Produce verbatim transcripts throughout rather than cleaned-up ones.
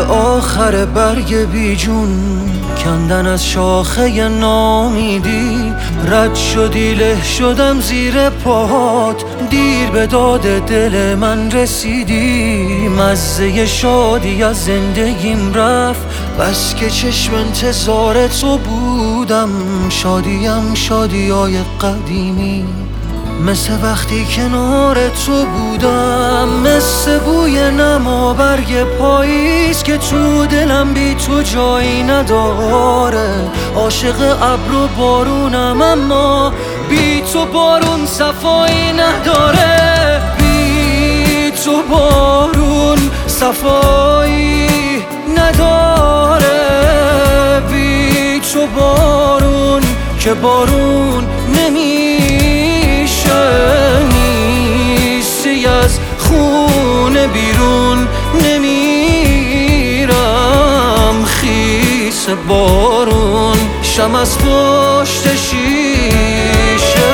آخر برگ بیجون کندن از شاخه نامیدی، رد شدی له شدم زیر پاهات، دیر به داد دل من رسیدی. مزه شادی از زندگیم رفت، بس که چشم انتظار تو بودم. شادیم شادیای قدیمی، مثل وقتی کنار تو بودم، مثل بوی نما برگ پاییز که تو دلم بی تو جایی نداره. عاشق ابر و بارونم اما بی تو بارون صفایی نداره. بی تو بارون صفایی نداره. بی تو بارون که بارون نمیشه، نیستی از خونه بیرون نمیرم. خیس بارون شم از پشت شیشه.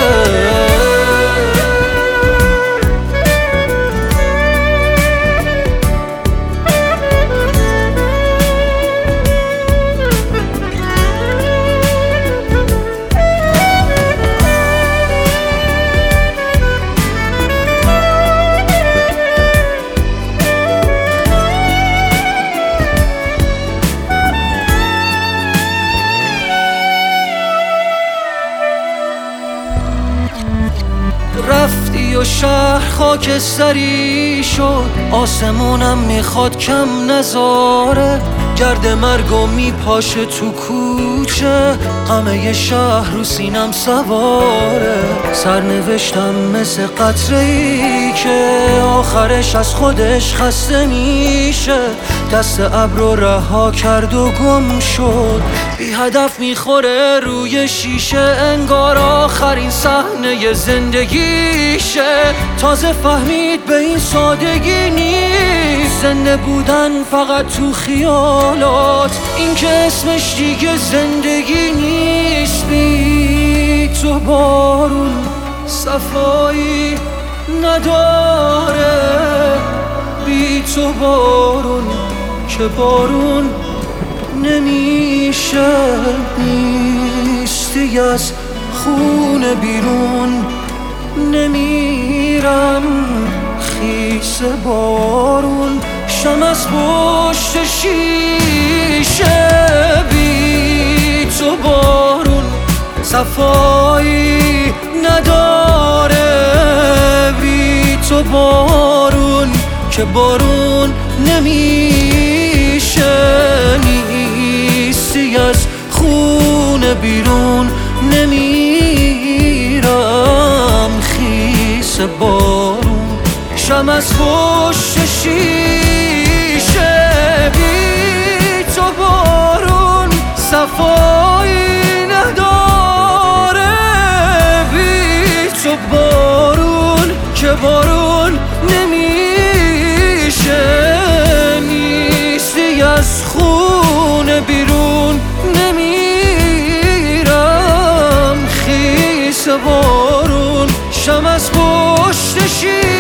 رفتی و شهر خاکستری شد، آسمونم میخواد کم نذاره. گرد مرگو میپاشه تو کوچه، همه شهر رو سینم سواره. سرنوشتم مثل قطره‌ای که آخرش از خودش خسته میشه. دست ابر رو رها کرد و گم شد، بی هدف میخوره روی شیشه. انگار آخرین صحنه زندگیشه. تازه فهمید به این سادگی نیست زنده بودن فقط تو خیالات، این که اسمش دیگه زندگی نیست. بی تو بارون صفایی نداره. بی تو بارون که بارون نمیشه، نیستی از خونه بیرون نمیرم. خیس بارون شم از پشت شیشه. بی تو بارون صفایی نداره. بی تو بارون که بارون نمیشه، نیستی از خونه بیرون نمیرم. خیس بارون شم از پشت شیشه. بی تو بارون صفایی نداره. بی تو بارون که بارون نمیشه، نیستی از خونه بیرون نمیرم. خیس بارون شم از پشت شیشه.